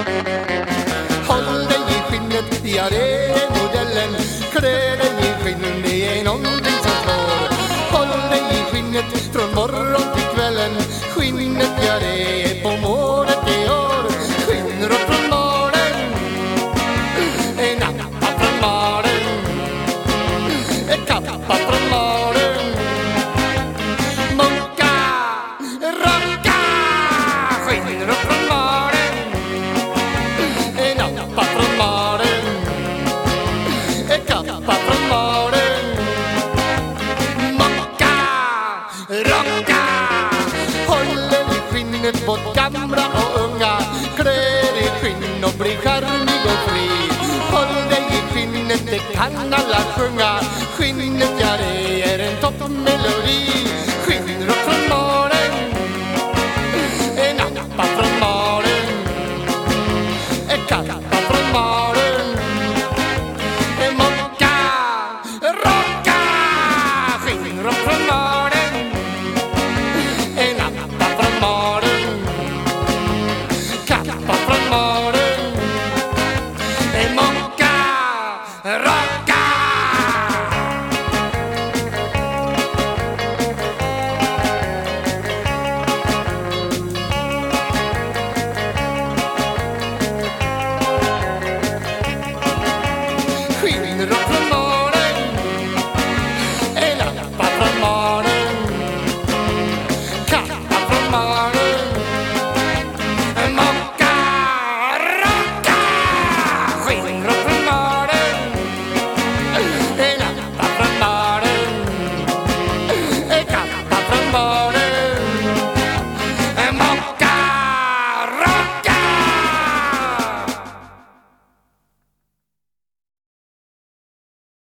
Håll dig i skinnet, ja det är modellen. Klä dig i skinnet, det är någonting som slår. Håll dig i skinnet från morgon till kvällen. Skinnet, ja det är på målet i år. Skinnrot från Maren, en nappa från Maren, en kappa från Maren. Munka, rocka, skinnrot från Maren, en nappa från Maren, en kappa från Maren. Munka, rocka, håller i skinnet på gamla och unga. Klär i skinn och bli charmig och fri. Håll dig i skinnet, det kan alla sjunga. Skinnet, ja det är en toppmelodi. Skinnrot från Maren, en nappa från Maren, en kappa från Maren. En mocka, rocka, skinnrot från Maren, en nappa från Maren, kappa från Maren. En mocka, rocka. Skinnrot från Maren, en nappa från Maren, kappa från Maren. En mocka, rocka, skinnrot från Maren, en nappa från Maren, en kappa från Maren.